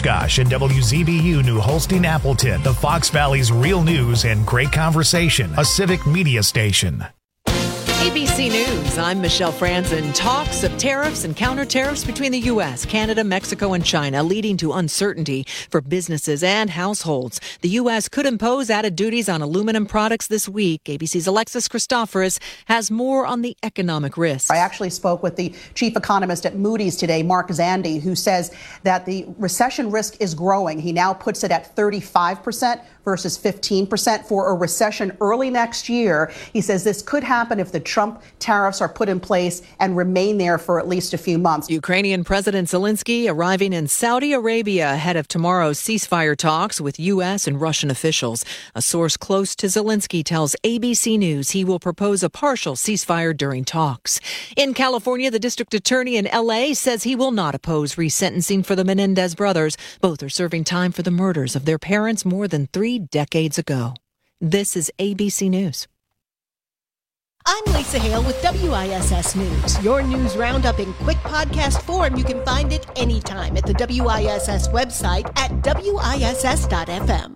Oshkosh and WZBU New Holstein Appleton, the Fox Valley's real news and great conversation, a civic media station. ABC News, I'm Michelle Franzen. Talks of tariffs and counter-tariffs between the U.S., Canada, Mexico, and China leading to uncertainty for businesses and households. The U.S. could impose added duties on aluminum products this week. ABC's Alexis Christoforous has more on the economic risks. I actually spoke with the chief economist at Moody's today, Mark Zandi, who says that the recession risk is growing. He now puts it at 35% versus 15% for a recession early next year. He says this could happen if the Trump tariffs are put in place and remain there for at least a few months. Ukrainian President Zelensky arriving in Saudi Arabia ahead of tomorrow's ceasefire talks with U.S. and Russian officials. A source close to Zelensky tells ABC News he will propose a partial ceasefire during talks. In California, the district attorney in L.A. says he will not oppose resentencing for the Menendez brothers. Both are serving time for the murders of their parents more than 3 decades ago. This is ABC News. I'm Lisa Hale with WISS News. Your news roundup in quick podcast form. You can find it anytime at the WISS website at WISS.FM.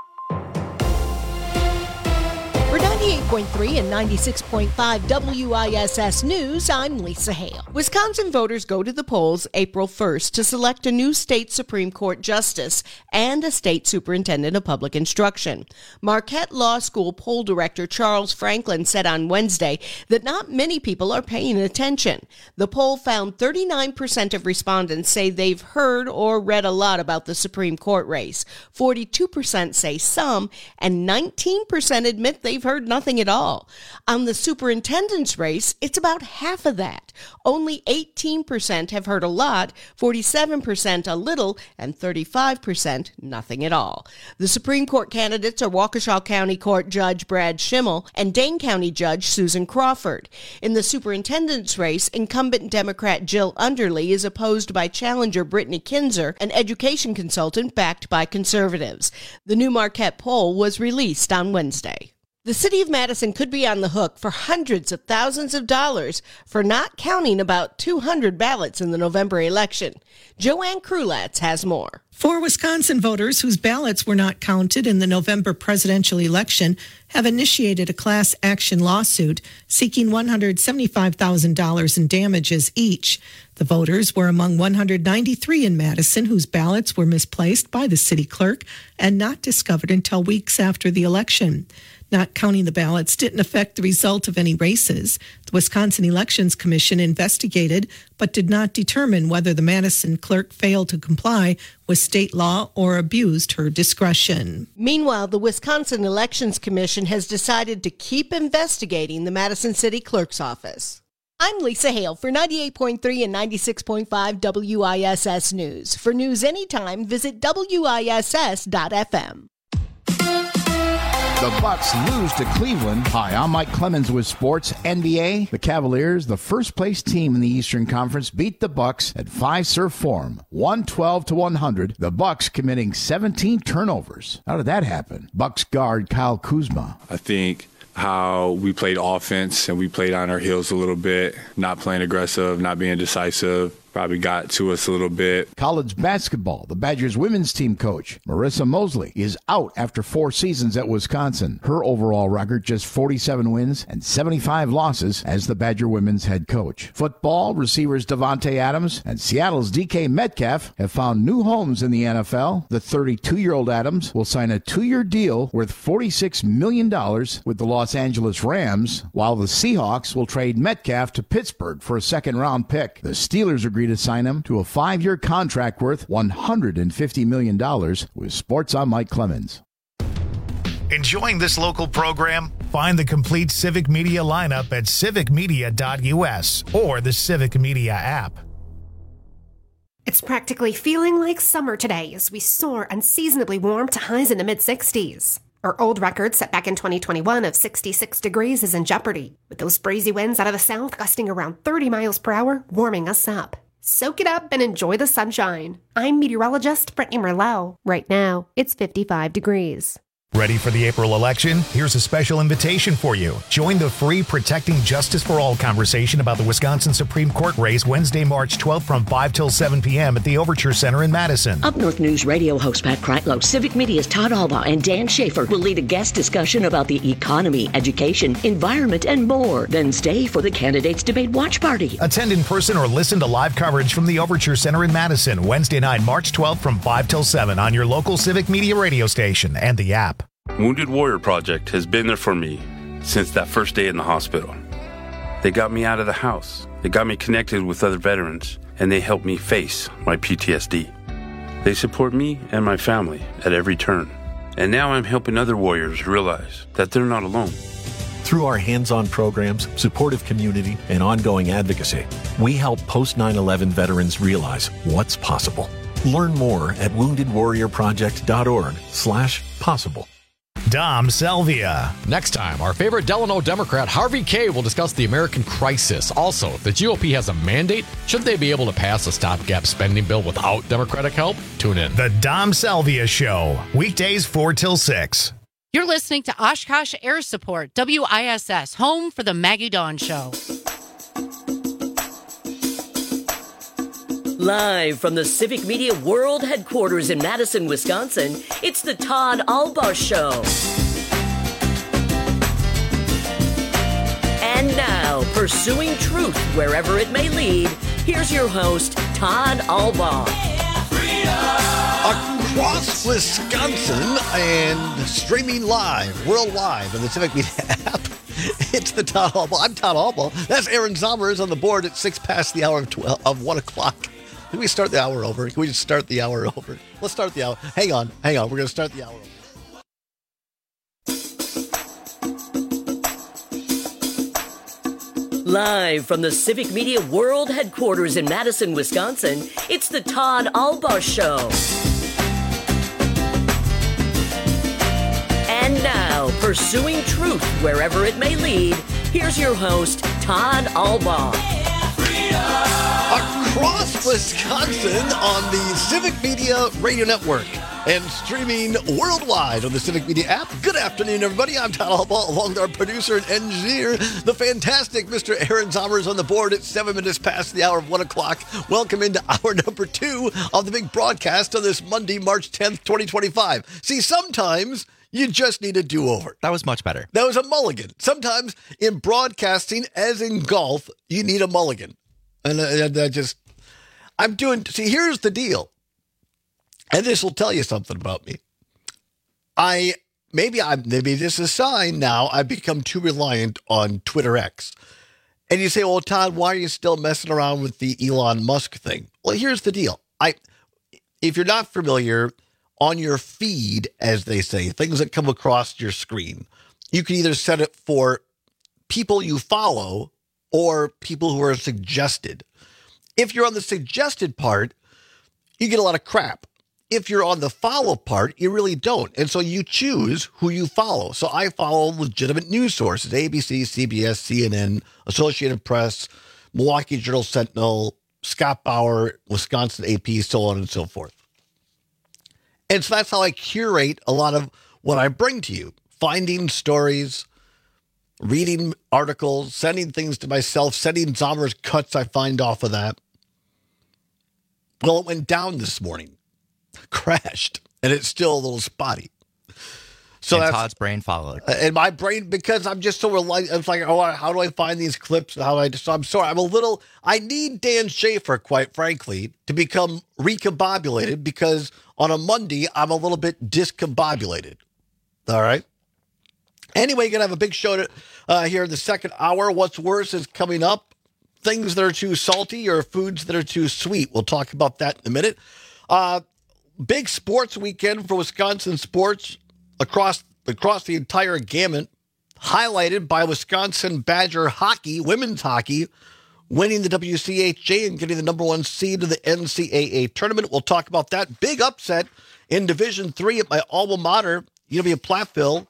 For 98.3 and 96.5 WISS News, I'm Lisa Hale. Wisconsin voters go to the polls April 1st to select a new state Supreme Court justice and a state superintendent of public instruction. Marquette Law School poll director Charles Franklin said on Wednesday that not many people are paying attention. The poll found 39% of respondents say they've heard or read a lot about the Supreme Court race. 42% say some, and 19% admit they've heard nothing at all. On the superintendent's race, it's about half of that. Only 18% have heard a lot, 47% a little, and 35% nothing at all. The Supreme Court candidates are Waukesha County Court Judge Brad Schimmel and Dane County Judge Susan Crawford. In the superintendent's race, incumbent Democrat Jill Underly is opposed by challenger Brittany Kinzer, an education consultant backed by conservatives. The new Marquette poll was released on Wednesday. The city of Madison could be on the hook for hundreds of thousands of dollars for not counting about 200 ballots in the November election. Joanne Krulatz has more. Four Wisconsin voters whose ballots were not counted in the November presidential election have initiated a class action lawsuit seeking $175,000 in damages each. The voters were among 193 in Madison whose ballots were misplaced by the city clerk and not discovered until weeks after the election. Not counting the ballots didn't affect the result of any races. The Wisconsin Elections Commission investigated but did not determine whether the Madison clerk failed to comply with state law or abused her discretion. Meanwhile, the Wisconsin Elections Commission has decided to keep investigating the Madison City Clerk's office. I'm Lisa Hale for 98.3 and 96.5 WISS News. For news anytime, visit WISS.FM. The Bucks lose to Cleveland. Hi, I'm Mike Clemens with Sports. NBA, the Cavaliers, the first-place team in the Eastern Conference, beat the Bucks at Fiserv Forum, 112-100. The Bucks committing 17 turnovers. How did that happen? Bucks guard Kyle Kuzma. I think how we played offense and we played on our heels a little bit, not playing aggressive, not being decisive. Probably got to us a little bit. College basketball, the Badgers women's team coach, Marissa Mosley, is out after 4 seasons at Wisconsin. Her overall record, just 47 wins and 75 losses as the Badger women's head coach. Football, receivers Devontae Adams and Seattle's DK Metcalf have found new homes in the NFL. The 32-year-old Adams will sign a 2-year deal worth $46 million with the Los Angeles Rams, while the Seahawks will trade Metcalf to Pittsburgh for a second-round pick. The Steelers agreed to sign him to a 5-year contract worth $150 million. With Sports, I'm Mike Clemens. Enjoying this local program? Find the complete Civic Media lineup at civicmedia.us or the Civic Media app. It's practically feeling like summer today as we soar unseasonably warm to highs in the mid-60s. Our old record set back in 2021 of 66 degrees is in jeopardy, with those breezy winds out of the south gusting around 30 miles per hour warming us up. Soak it up and enjoy the sunshine. I'm meteorologist Brittany Merlot. Right now, it's 55 degrees. Ready for the April election? Here's a special invitation for you. Join the free Protecting Justice for All conversation about the Wisconsin Supreme Court race Wednesday, March 12th from 5 till 7 p.m. at the Overture Center in Madison. Up North News radio host Pat Kreitlow, Civic Media's Todd Albaugh, and Dan Schaefer will lead a guest discussion about the economy, education, environment, and more. Then stay for the Candidates Debate Watch Party. Attend in person or listen to live coverage from the Overture Center in Madison, Wednesday night, March 12th from 5 till 7 on your local Civic Media radio station and the app. Wounded Warrior Project has been there for me since that first day in the hospital. They got me out of the house. They got me connected with other veterans, and they helped me face my PTSD. They support me and my family at every turn. And now I'm helping other warriors realize that they're not alone. Through our hands-on programs, supportive community, and ongoing advocacy, we help post-9/11 veterans realize what's possible. Learn more at woundedwarriorproject.org/possible. Dom Selvia. Next time, our favorite Delano Democrat, Harvey Kaye, will discuss the American crisis. Also, if the GOP has a mandate, should they be able to pass a stopgap spending bill without Democratic help? Tune in. The Dom Selvia Show, weekdays 4 till 6. You're listening to Oshkosh Air Support, WISS, home for the Maggie Dawn Show. Live from the Civic Media World Headquarters in Madison, Wisconsin, it's the Todd Albaugh Show. And now, pursuing truth wherever it may lead, here's your host, Todd Albaugh. Across Wisconsin and streaming live, worldwide on the Civic Media app, it's the Todd Albaugh. I'm Todd Albaugh. That's Aaron Zommers on the board at 6 past the hour of 1 o'clock. Can we start the hour over? Can we just start the hour over? Let's start the hour. Hang on. We're going to start the hour over. Live from the Civic Media World Headquarters in Madison, Wisconsin, it's the Todd Albaugh Show. And now, pursuing truth wherever it may lead, here's your host, Todd Albaugh. Across Wisconsin on the Civic Media Radio Network and streaming worldwide on the Civic Media app. Good afternoon, everybody. I'm Todd Albaugh, along with our producer and engineer, the fantastic Mr. Aaron Zommers on the board at 7 minutes past the hour of 1 o'clock. Welcome into hour number 2 of the big broadcast on this Monday, March 10th, 2025. See, sometimes you just need a do-over. That was much better. That was a mulligan. Sometimes in broadcasting, as in golf, you need a mulligan. And here's the deal. And this will tell you something about me. Maybe this is a sign now I've become too reliant on Twitter X. And you say, well, Todd, why are you still messing around with the Elon Musk thing? Well, here's the deal. If you're not familiar, on your feed, as they say, things that come across your screen, you can either set it for people you follow or people who are suggested. If you're on the suggested part, you get a lot of crap. If you're on the follow part, you really don't. And so you choose who you follow. So I follow legitimate news sources, ABC, CBS, CNN, Associated Press, Milwaukee Journal Sentinel, Scott Bauer, Wisconsin AP, so on and so forth. And so that's how I curate a lot of what I bring to you. Finding stories, reading articles, sending things to myself, sending Zommers cuts I find off of that. Well, it went down this morning. Crashed. And it's still a little spotty. So and Todd's brain followed. And my brain, because I'm just so reliant, it's like, how do I find these clips? So I'm sorry. I need Dan Schaefer, quite frankly, to become recombobulated, because on a Monday, I'm a little bit discombobulated. All right. Anyway, you're going to have a big show here in the second hour. What's worse is coming up. Things that are too salty or foods that are too sweet. We'll talk about that in a minute. Big sports weekend for Wisconsin sports across the entire gamut, highlighted by Wisconsin Badger hockey, women's hockey, winning the WCHA and getting the number 1 seed of the NCAA tournament. We'll talk about that. Big upset in Division III at my alma mater, UW-Platteville,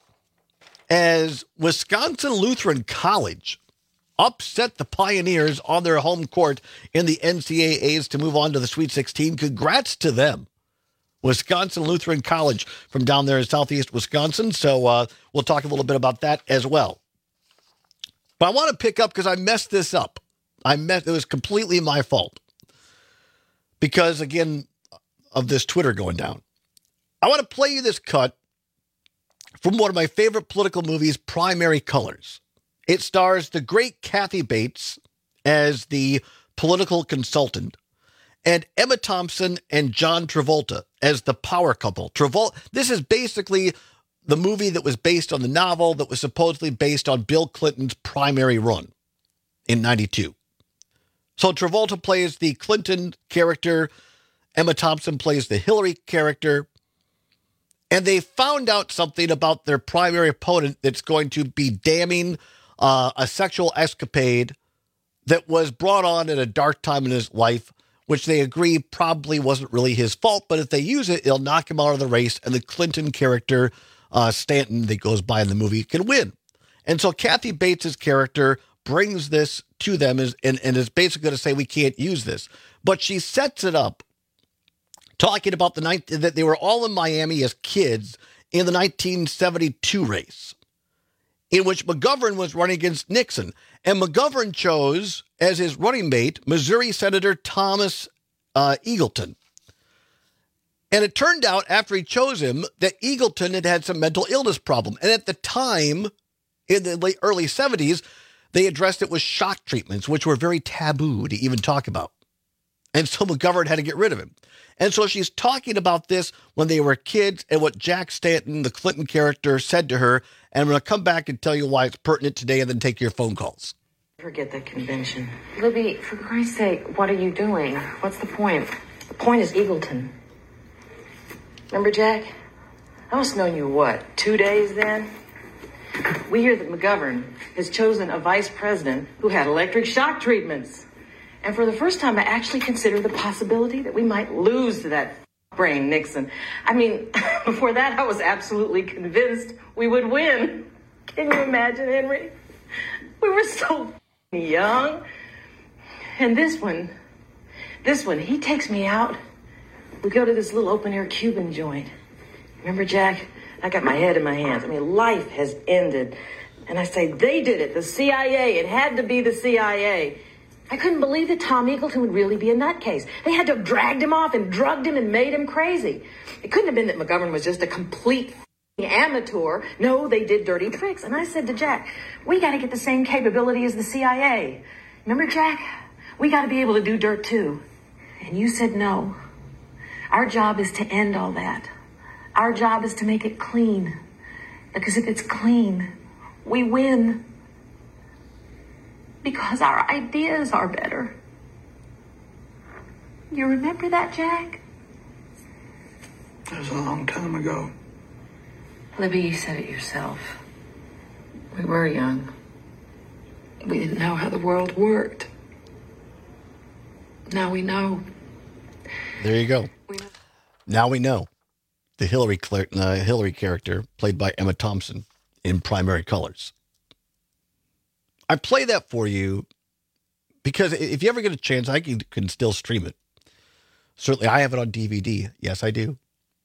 as Wisconsin Lutheran College upset the Pioneers on their home court in the NCAAs to move on to the Sweet 16. Congrats to them. Wisconsin Lutheran College from down there in southeast Wisconsin. So we'll talk a little bit about that as well. But I want to pick up because I messed this up. It was completely my fault. Because, again, of this Twitter going down. I want to play you this cut from one of my favorite political movies, Primary Colors. It stars the great Kathy Bates as the political consultant and Emma Thompson and John Travolta as the power couple. This is basically the movie that was based on the novel that was supposedly based on Bill Clinton's primary run in 92. So Travolta plays the Clinton character. Emma Thompson plays the Hillary character. And they found out something about their primary opponent that's going to be damning a sexual escapade that was brought on at a dark time in his life, which they agree probably wasn't really his fault, but if they use it, it'll knock him out of the race, and the Clinton character, Stanton, that goes by in the movie, can win. And so Kathy Bates' character brings this to them and is basically going to say, we can't use this. But she sets it up talking about that they were all in Miami as kids in the 1972 race, in which McGovern was running against Nixon. And McGovern chose as his running mate Missouri Senator Thomas Eagleton. And it turned out after he chose him that Eagleton had some mental illness problem. And at the time, in the early 70s, they addressed it with shock treatments, which were very taboo to even talk about. And so McGovern had to get rid of him. And so she's talking about this when they were kids and what Jack Stanton, the Clinton character, said to her. And I'm going to come back and tell you why it's pertinent today and then take your phone calls. Forget that convention. Libby, for Christ's sake, what are you doing? What's the point? The point is Eagleton. Remember, Jack? I must have known you, what, 2 days then? We hear that McGovern has chosen a vice president who had electric shock treatments. And for the first time, I actually considered the possibility that we might lose to that brain Nixon. I mean, before that, I was absolutely convinced we would win. Can you imagine, Henry? We were so young. And this one, he takes me out. We go to this little open-air Cuban joint. Remember, Jack? I got my head in my hands. I mean, life has ended. And I say, they did it, the CIA. It had to be the CIA. I couldn't believe that Tom Eagleton would really be a nutcase. They had to have dragged him off and drugged him and made him crazy. It couldn't have been that McGovern was just a complete amateur. No, they did dirty tricks. And I said to Jack, we got to get the same capability as the CIA. Remember, Jack? We got to be able to do dirt, too. And you said no. Our job is to end all that. Our job is to make it clean. Because if it's clean, we win. Because our ideas are better. You remember that, Jack? That was a long time ago. Libby, you said it yourself. We were young. We didn't know how the world worked. Now we know. There you go. Now we know. The Hillary character, played by Emma Thompson in Primary Colors. I play that for you because if you ever get a chance, I can still stream it. Certainly, I have it on DVD. Yes, I do.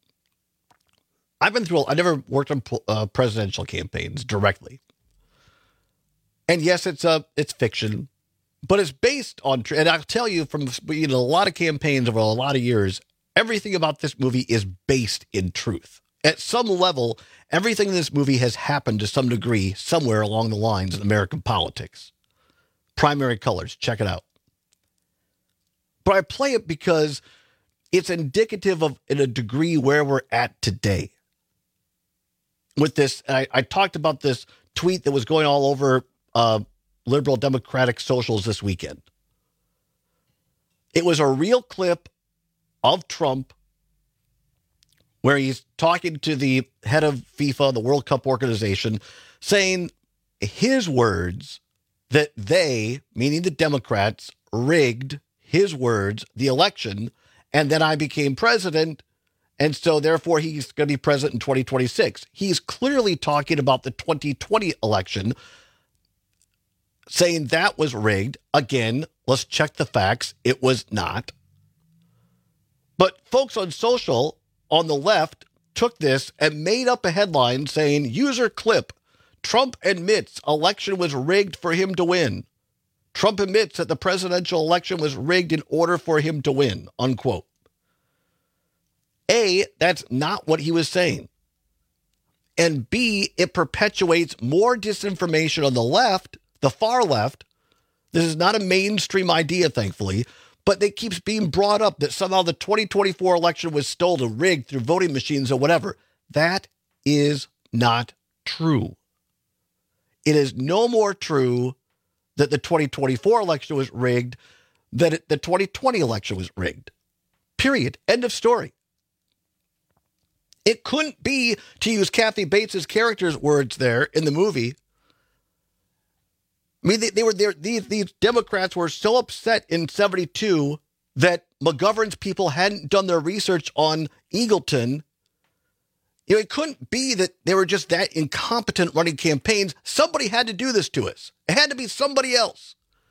I never worked on presidential campaigns directly. And yes, it's fiction, but it's based on, and I'll tell you from a lot of campaigns over a lot of years, everything about this movie is based in truth. At some level, everything in this movie has happened to some degree somewhere along the lines in American politics. Primary Colors, check it out. But I play it because it's indicative of, in a degree, where we're at today. With this, I talked about this tweet that was going all over liberal democratic socials this weekend. It was a real clip of Trump where he's talking to the head of FIFA, the World Cup organization, saying his words that they, meaning the Democrats, rigged, his words, the election, and then I became president, and so therefore he's going to be president in 2026. He's clearly talking about the 2020 election, saying that was rigged. Again, let's check the facts. It was not. But folks on social on the left took this and made up a headline saying, user clip, Trump admits election was rigged for him to win. Trump admits that the presidential election was rigged in order for him to win, unquote. A, that's not what he was saying. And B, it perpetuates more disinformation on the left, the far left. This is not a mainstream idea, thankfully, but it keeps being brought up that somehow the 2024 election was stolen, rigged through voting machines or whatever. That is not true. It is no more true that the 2024 election was rigged than the 2020 election was rigged. Period. End of story. It couldn't be, to use Kathy Bates' character's words there in the movie. I mean, they were there. These Democrats were so upset in 72 that McGovern's people hadn't done their research on Eagleton. You know, it couldn't be that they were just that incompetent running campaigns. Somebody had to do this to us. It had to be somebody else.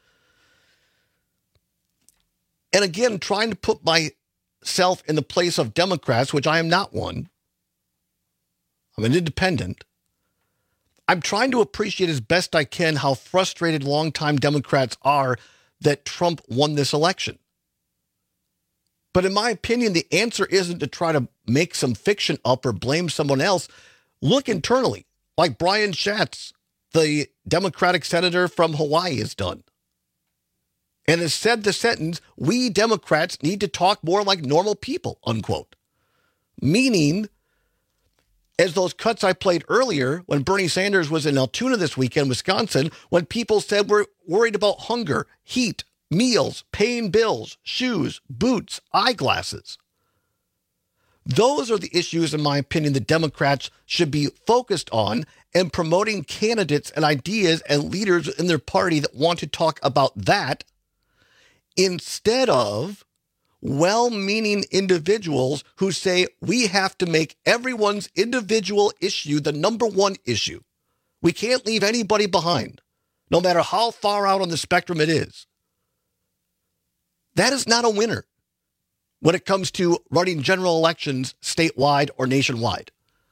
And again, trying to put myself in the place of Democrats, which I am not one. I'm an independent. I'm trying to appreciate as best I can how frustrated longtime Democrats are that Trump won this election. But in my opinion, the answer isn't to try to make some fiction up or blame someone else. Look internally, like Brian Schatz, the Democratic senator from Hawaii, has done. And has said the sentence, we Democrats need to talk more like normal people, unquote. Meaning, as those cuts I played earlier, when Bernie Sanders was in Altoona this weekend, Wisconsin, when people said we're worried about hunger, heat, meals, paying bills, shoes, boots, eyeglasses. Those are the issues, in my opinion, the Democrats should be focused on and promoting candidates and ideas and leaders in their party that want to talk about that instead of well-meaning individuals who say we have to make everyone's individual issue the number one issue. We can't leave anybody behind, no matter how far out on the spectrum it is. That is not a winner when it comes to running general elections statewide or nationwide.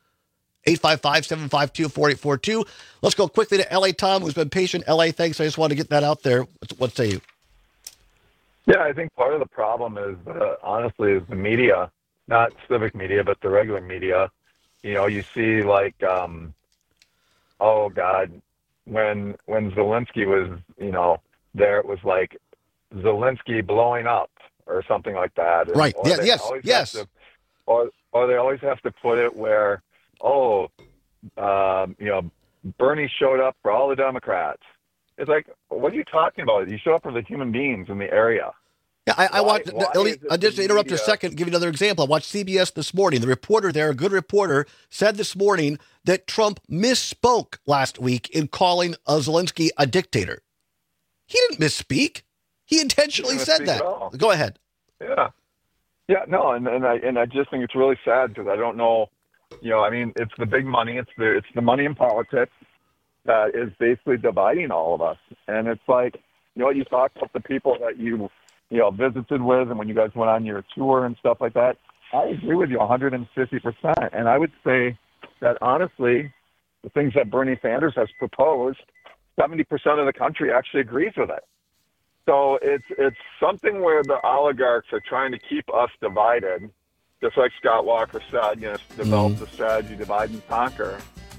855-752-4842. Let's go quickly to L.A. Tom, who's been patient. L.A., thanks. I just wanted to get that out there. What say you? Yeah, I think part of the problem is, honestly, is the media, not civic media, but the regular media. You know, you see like, oh God, when Zelensky was, you know, there, it was like Zelensky blowing up or something like that. Right. Or Yes. Or they always have to put it where, you know, Bernie showed up for all the Democrats. It's like, what are you talking about? You show up for the human beings in the area. Yeah, I watched, just to interrupt a second, give you another example. I watched CBS this morning. The reporter there, a good reporter, said this morning that Trump misspoke last week in calling Zelensky a dictator. He didn't misspeak. He intentionally said that. Go ahead. Yeah, no, and I just think it's really sad because I don't know, you know, I mean, it's the big money, it's the money in politics that is basically dividing all of us. And it's like, you know, you talk about the people that you know, visited with and when you guys went on your tour and stuff like that. I agree with you 150%. And I would say that, honestly, the things that Bernie Sanders has proposed, 70% of the country actually agrees with it. So it's something where the oligarchs are trying to keep us divided, just like Scott Walker said, you know, develop the strategy, divide and conquer.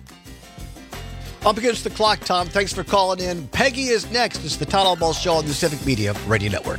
Up against the clock, Tom. Thanks for calling in. Peggy is next. It's the Todd Albaugh Show on the Civic Media Radio Network.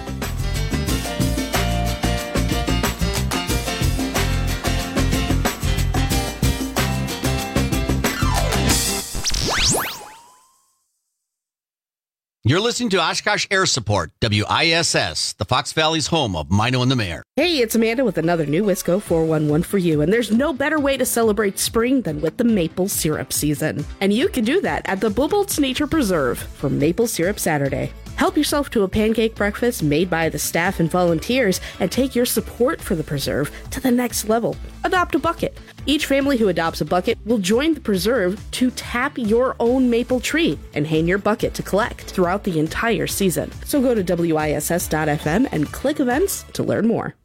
You're listening to Oshkosh Air Support, WISS, the Fox Valley's home of Mino and the Mayor. Hey, it's Amanda with another new Wisco 411 for you, and there's no better way to celebrate spring than with the maple syrup season. And you can do that at the Bubolt's Nature Preserve for Maple Syrup Saturday. Help yourself to a pancake breakfast made by the staff and volunteers and take your support for the preserve to the next level. Adopt a bucket. Each family who adopts a bucket will join the preserve to tap your own maple tree and hang your bucket to collect throughout the entire season. So go to WISS.FM and click events to learn more.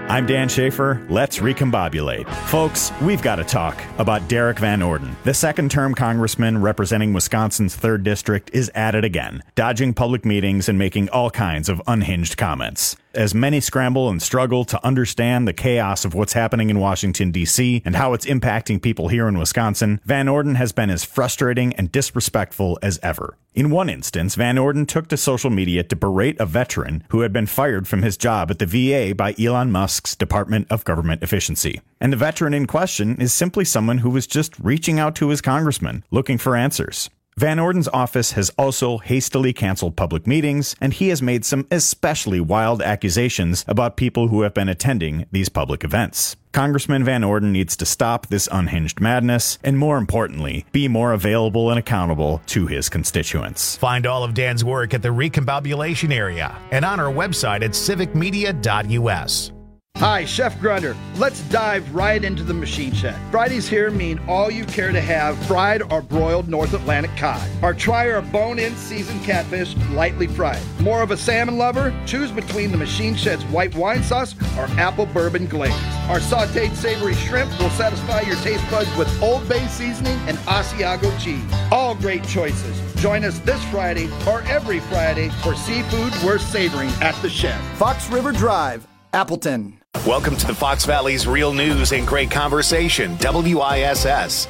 I'm Dan Schaefer. Let's recombobulate. Folks, we've got to talk about Derek Van Orden. The second-term congressman representing Wisconsin's 3rd District is at it again, dodging public meetings and making all kinds of unhinged comments. As many scramble and struggle to understand the chaos of what's happening in Washington, D.C., and how it's impacting people here in Wisconsin, Van Orden has been as frustrating and disrespectful as ever. In one instance, Van Orden took to social media to berate a veteran who had been fired from his job at the VA by Elon Musk's Department of Government Efficiency. And the veteran in question is simply someone who was just reaching out to his congressman, looking for answers. Van Orden's office has also hastily canceled public meetings, and he has made some especially wild accusations about people who have been attending these public events. Congressman Van Orden needs to stop this unhinged madness, and more importantly, be more available and accountable to his constituents. Find all of Dan's work at the Recombobulation Area and on our website at civicmedia.us. Hi, Chef Grunder. Let's dive right into the machine shed. Fridays here mean all you care to have fried or broiled North Atlantic cod. Or try our bone-in seasoned catfish lightly fried. More of a salmon lover? Choose between the machine shed's white wine sauce or apple bourbon glaze. Our sauteed savory shrimp will satisfy your taste buds with Old Bay seasoning and Asiago cheese. All great choices. Join us this Friday or every Friday for seafood worth savoring at the shed. Fox River Drive, Appleton. Welcome to the Fox Valley's Real News and Great Conversation, WISS.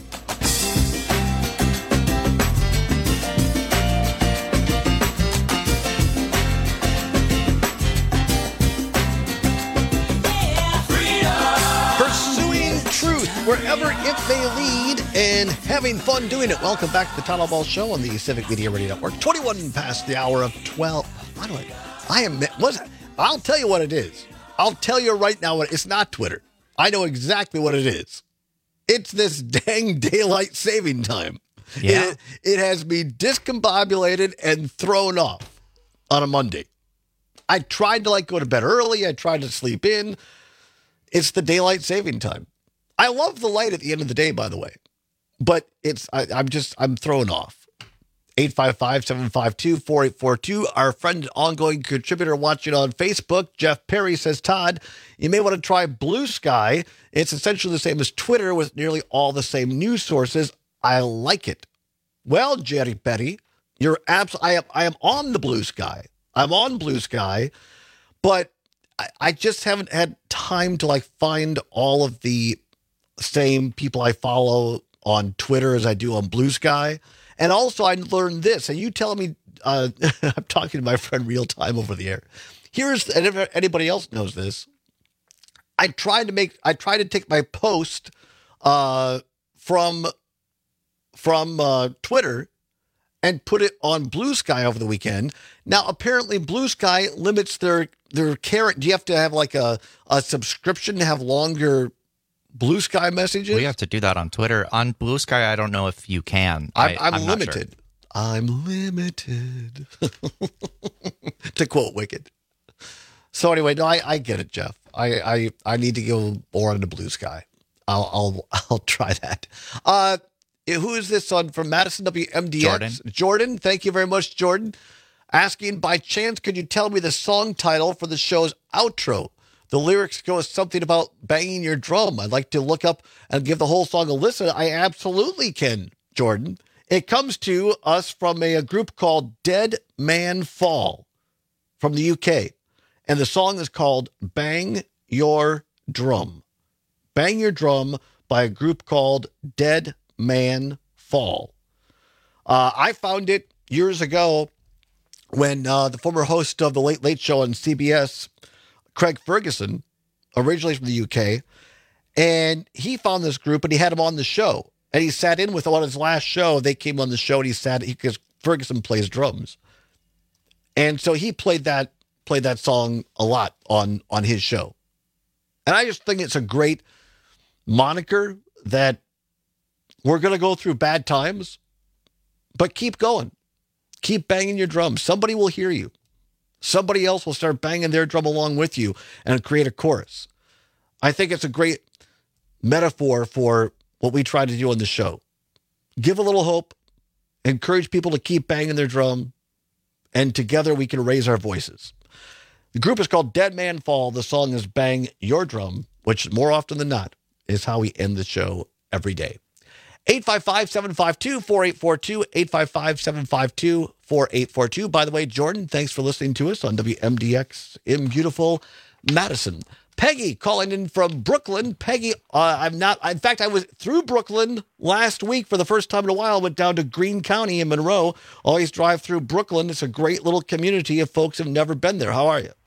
Pursuing truth wherever it may lead and having fun doing it. Welcome back to the Todd Ball Show on the Civic Media Radio Network. 21 past the hour of 12. By the way, I'll tell you what it is. I'll tell you right now, it's not Twitter. I know exactly what it is. It's this dang daylight saving time. Yeah. It has me discombobulated and thrown off on a Monday. I tried to go to bed early. I tried to sleep in. It's the daylight saving time. I love the light at the end of the day, by the way, but I'm thrown off. 855-752-4842. Our friend and ongoing contributor watching on Facebook, Jeff Perry, says, Todd, you may want to try Blue Sky. It's essentially the same as Twitter with nearly all the same news sources. I like it. Well, Jerry Petty, I am on the Blue Sky. I'm on Blue Sky, but I just haven't had time to find all of the same people I follow on Twitter as I do on Blue Sky. And also, I learned this, and you tell me, I'm talking to my friend real time over the air. And if anybody else knows this, I tried to take my post from Twitter and put it on Blue Sky over the weekend. Now, apparently, Blue Sky limits their carrot. Do you have to have a subscription to have longer Blue Sky messages? We have to do that on Twitter. On Blue Sky, I don't know if you can. I'm limited. Sure. I'm limited. To quote Wicked. So anyway, no, I get it, Jeff. I need to go more on the Blue Sky. I'll try that. Who is this on from Madison WMDX? Jordan, thank you very much, Jordan. Asking, by chance, could you tell me the song title for the show's outro? The lyrics go something about banging your drum. I'd like to look up and give the whole song a listen. I absolutely can, Jordan. It comes to us from a group called Dead Man Fall from the UK. And the song is called Bang Your Drum. Bang Your Drum by a group called Dead Man Fall. I found it years ago when the former host of the Late Late Show on CBS, Craig Ferguson, originally from the UK, and he found this group and he had him on the show. And he sat in with them on his last show. They came on the show and because Ferguson plays drums. And so he played that song a lot on his show. And I just think it's a great moniker that we're going to go through bad times, but keep going. Keep banging your drum. Somebody will hear you. Somebody else will start banging their drum along with you and create a chorus. I think it's a great metaphor for what we try to do on the show. Give a little hope, encourage people to keep banging their drum, and together we can raise our voices. The group is called Dead Man Fall. The song is Bang Your Drum, which more often than not is how we end the show every day. 855-752-4842, 855-752-4842. By the way, Jordan, thanks for listening to us on WMDX in beautiful Madison. Peggy calling in from Brooklyn. Peggy, I was through Brooklyn last week for the first time in a while. Went down to Greene County in Monroe. Always drive through Brooklyn. It's a great little community if folks have never been there. How are you?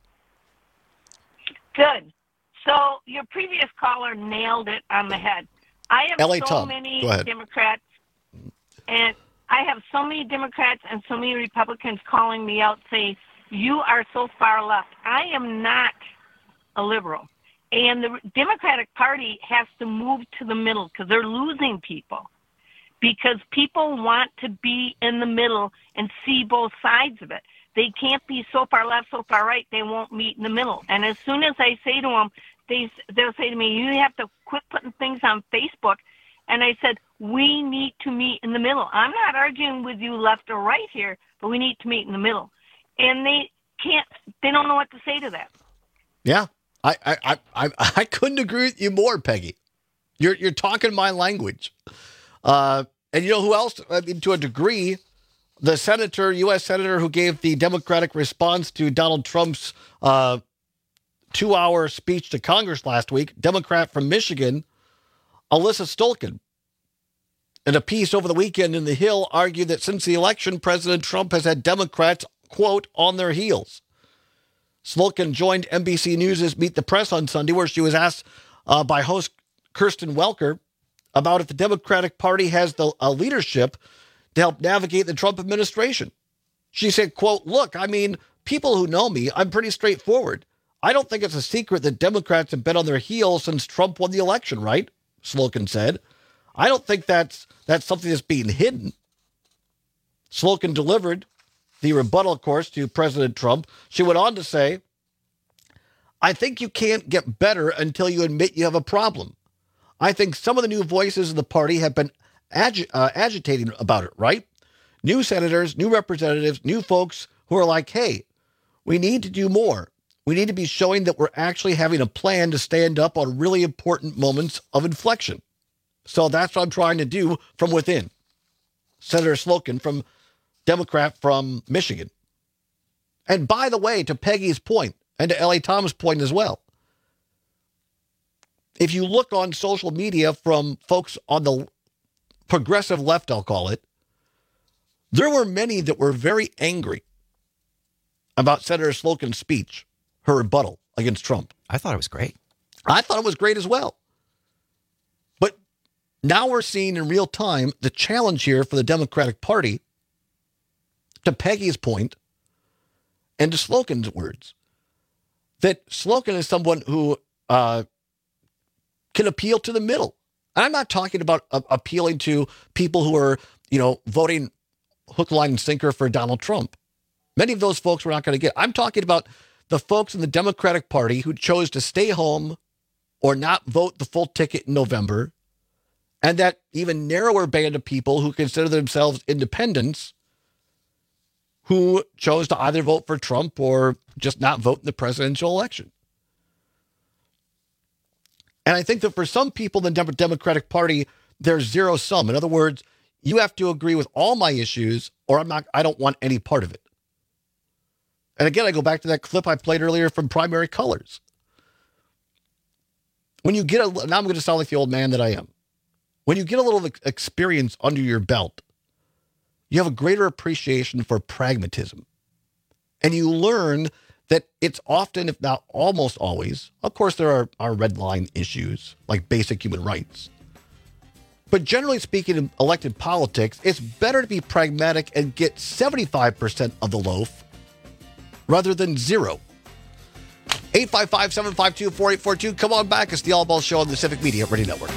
Good. So your previous caller nailed it on the head. I have so many Democrats, and I have so many Democrats and so many Republicans calling me out saying, you are so far left. I am not a liberal. And the Democratic Party has to move to the middle because they're losing people. Because people want to be in the middle and see both sides of it. They can't be so far left, so far right, they won't meet in the middle. And as soon as I say to them, they'll say to me, you have to quit putting things on Facebook. And I said, we need to meet in the middle. I'm not arguing with you left or right here, but we need to meet in the middle. And they don't know what to say to that. Yeah, I couldn't agree with you more, Peggy. You're talking my language. And you know who else? I mean, to a degree, the U.S. senator who gave the Democratic response to Donald Trump's 2-hour speech to Congress last week, Democrat from Michigan, Alyssa Stolken. In a piece over the weekend in The Hill, argued that since the election, President Trump has had Democrats, quote, on their heels. Stolken joined NBC News' Meet the Press on Sunday, where she was asked by host Kirsten Welker about if the Democratic Party has the leadership to help navigate the Trump administration. She said, quote, look, I mean, people who know me, I'm pretty straightforward. I don't think it's a secret that Democrats have been on their heels since Trump won the election, right? Slocum said. I don't think that's something that's being hidden. Slocum delivered the rebuttal, of course, to President Trump. She went on to say, I think you can't get better until you admit you have a problem. I think some of the new voices in the party have been agitating about it, right? New senators, new representatives, new folks who are like, hey, we need to do more. We need to be showing that we're actually having a plan to stand up on really important moments of inflection. So that's what I'm trying to do from within. Senator Slocum, from Democrat from Michigan. And by the way, to Peggy's point, and to L.A. Tom's point as well, if you look on social media from folks on the progressive left, I'll call it, there were many that were very angry about Senator Slocum's speech, her rebuttal against Trump. I thought it was great. I thought it was great as well. But now we're seeing in real time the challenge here for the Democratic Party, to Peggy's point, and to Slocum's words, that Slocum is someone who can appeal to the middle. And I'm not talking about appealing to people who are, voting hook, line, and sinker for Donald Trump. Many of those folks we're not going to get. I'm talking about the folks in the Democratic Party who chose to stay home or not vote the full ticket in November, and that even narrower band of people who consider themselves independents who chose to either vote for Trump or just not vote in the presidential election. And I think that for some people in the Democratic Party, there's zero sum. In other words, you have to agree with all my issues or I don't want any part of it. And again, I go back to that clip I played earlier from Primary Colors. When you get now I'm going to sound like the old man that I am. When you get a little experience under your belt, you have a greater appreciation for pragmatism. And you learn that it's often, if not almost always, of course there are red line issues like basic human rights. But generally speaking, in elected politics, it's better to be pragmatic and get 75% of the loaf rather than zero. 855-752-4842. Come on back. It's the All Ball Show on the Civic Media Radio Network.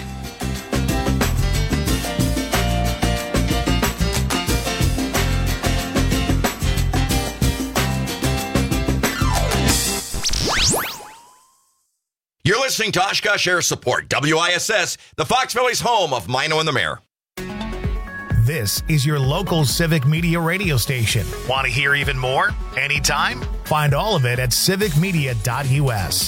You're listening to Oshkosh Air Support, WISS, the Fox Valley's home of Mino and the Mayor. This is your local Civic Media radio station. Want to hear even more? Anytime? Find all of it at civicmedia.us.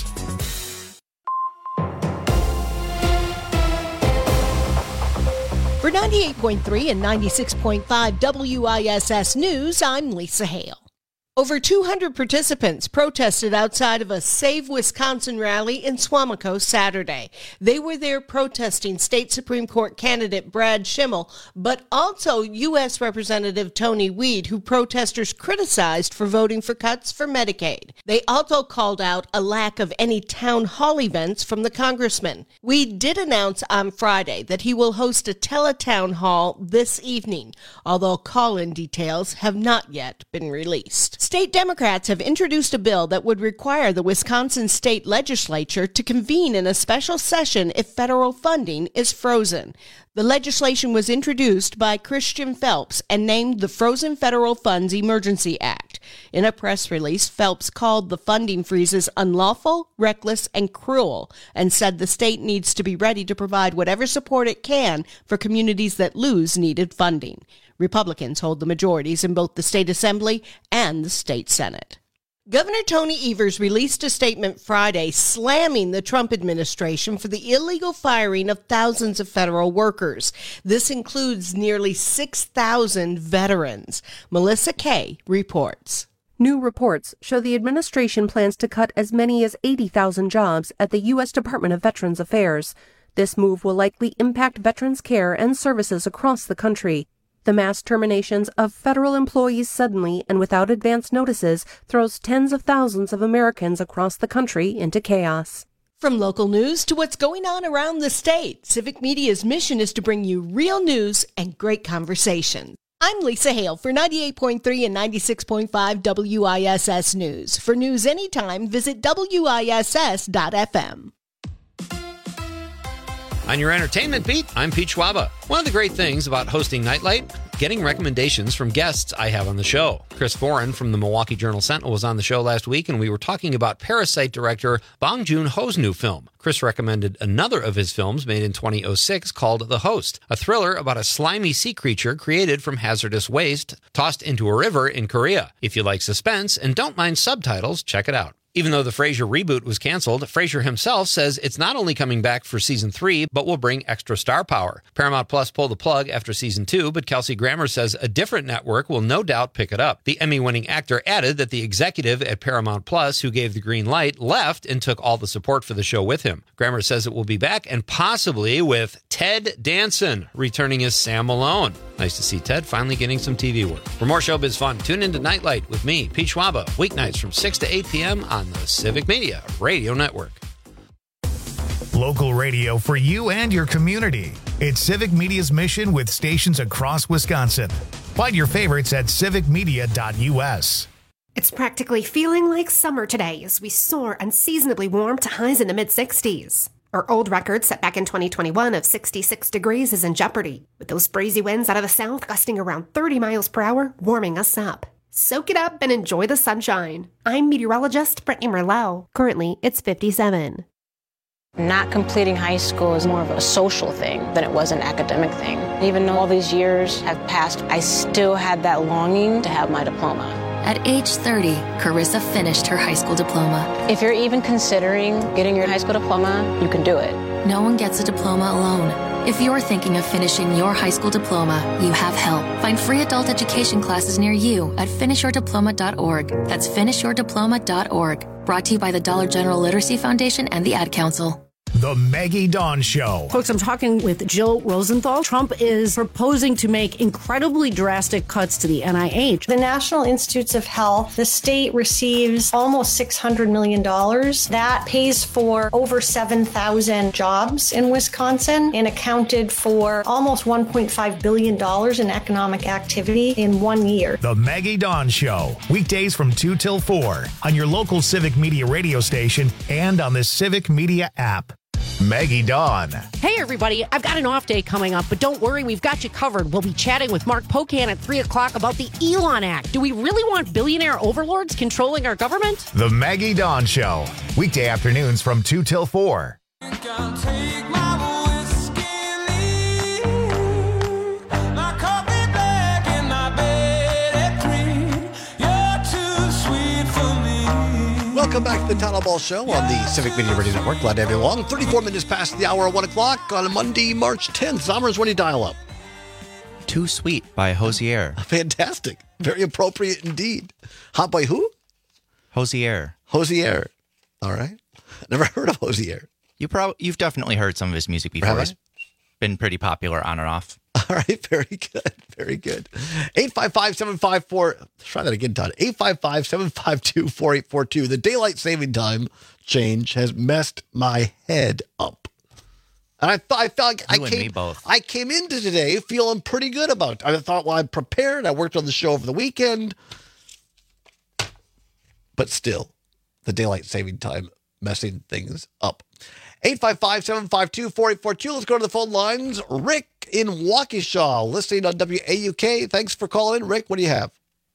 For 98.3 and 96.5 WISS News, I'm Lisa Hale. Over 200 participants protested outside of a Save Wisconsin rally in Suamico Saturday. They were there protesting state Supreme Court candidate Brad Schimmel, but also U.S. Representative Tony Weed, who protesters criticized for voting for cuts for Medicaid. They also called out a lack of any town hall events from the congressman. Weed did announce on Friday that he will host a teletown hall this evening, although call-in details have not yet been released. State Democrats have introduced a bill that would require the Wisconsin state legislature to convene in a special session if federal funding is frozen. The legislation was introduced by Christian Phelps and named the Frozen Federal Funds Emergency Act. In a press release, Phelps called the funding freezes unlawful, reckless, and cruel, and said the state needs to be ready to provide whatever support it can for communities that lose needed funding. Republicans hold the majorities in both the state assembly and the state senate. Governor Tony Evers released a statement Friday slamming the Trump administration for the illegal firing of thousands of federal workers. This includes nearly 6,000 veterans. Melissa Kay reports. New reports show the administration plans to cut as many as 80,000 jobs at the U.S. Department of Veterans Affairs. This move will likely impact veterans' care and services across the country. The mass terminations of federal employees suddenly and without advance notices throws tens of thousands of Americans across the country into chaos. From local news to what's going on around the state, Civic Media's mission is to bring you real news and great conversation. I'm Lisa Hale for 98.3 and 96.5 WISS News. For news anytime, visit WISS.FM. On your entertainment beat, I'm Pete Schwaba. One of the great things about hosting Nightlight, getting recommendations from guests I have on the show. Chris Foran from the Milwaukee Journal-Sentinel was on the show last week, and we were talking about Parasite director Bong Joon-ho's new film. Chris recommended another of his films made in 2006 called The Host, a thriller about a slimy sea creature created from hazardous waste tossed into a river in Korea. If you like suspense and don't mind subtitles, check it out. Even though the Frasier reboot was canceled, Frasier himself says it's not only coming back for season 3, but will bring extra star power. Paramount Plus pulled the plug after season 2, but Kelsey Grammer says a different network will no doubt pick it up. The Emmy-winning actor added that the executive at Paramount Plus who gave the green light left and took all the support for the show with him. Grammer says it will be back and possibly with Ted Danson returning as Sam Malone. Nice to see Ted finally getting some TV work. For more showbiz fun, tune into Nightlight with me, Pete Schwaba, weeknights from 6 to 8 p.m. on the Civic Media Radio Network. Local radio for you and your community. It's Civic Media's mission with stations across Wisconsin. Find your favorites at civicmedia.us. It's practically feeling like summer today as we soar unseasonably warm to highs in the mid-60s. Our old record set back in 2021 of 66 degrees is in jeopardy, with those breezy winds out of the south gusting around 30 miles per hour, warming us up. Soak it up and enjoy the sunshine. I'm meteorologist Brittany Merlot. Currently, it's 57. Not completing high school is more of a social thing than it was an academic thing. Even though all these years have passed, I still had that longing to have my diploma. At age 30, Carissa finished her high school diploma. If you're even considering getting your high school diploma, you can do it. No one gets a diploma alone. If you're thinking of finishing your high school diploma, you have help. Find free adult education classes near you at finishyourdiploma.org. That's finishyourdiploma.org. Brought to you by the Dollar General Literacy Foundation and the Ad Council. The Maggie Dawn Show. Folks, I'm talking with Jill Rosenthal. Trump is proposing to make incredibly drastic cuts to the NIH. The National Institutes of Health, the state receives almost $600 million. That pays for over 7,000 jobs in Wisconsin and accounted for almost $1.5 billion in economic activity in 1 year. The Maggie Dawn Show. Weekdays from 2 till 4 on your local Civic Media radio station and on the Civic Media app. Maggie Dawn. Hey, everybody. I've got an off day coming up, but don't worry, we've got you covered. We'll be chatting with Mark Pocan at 3 o'clock about the Elon Act. Do we really want billionaire overlords controlling our government? The Maggie Dawn Show. Weekday afternoons from 2 till 4. For me. Welcome back to the Town Hall Ball Show on the Civic Media Radio Network. Glad to have you along. 34 minutes past the hour of 1 o'clock on Monday, March 10th. Zommers, when do you dial up? Too Sweet by Hosier. Fantastic. Very appropriate indeed. Hot by who? Hosier. Hosier. All right. Never heard of Hosier. You've definitely heard some of his music before. It's been pretty popular on and off. All right. Very good. Very good. 855-754. Try that again, Todd. 855-752-4842. The daylight saving time change has messed my head up. And I felt like I came into today feeling pretty good about it. I thought, well, I'm prepared. I worked on the show over the weekend. But still, the daylight saving time messing things up. 855-752-4842. Let's go to the phone lines. Rick in Waukesha, listening on WAUK. Thanks for calling. Rick, what do you have?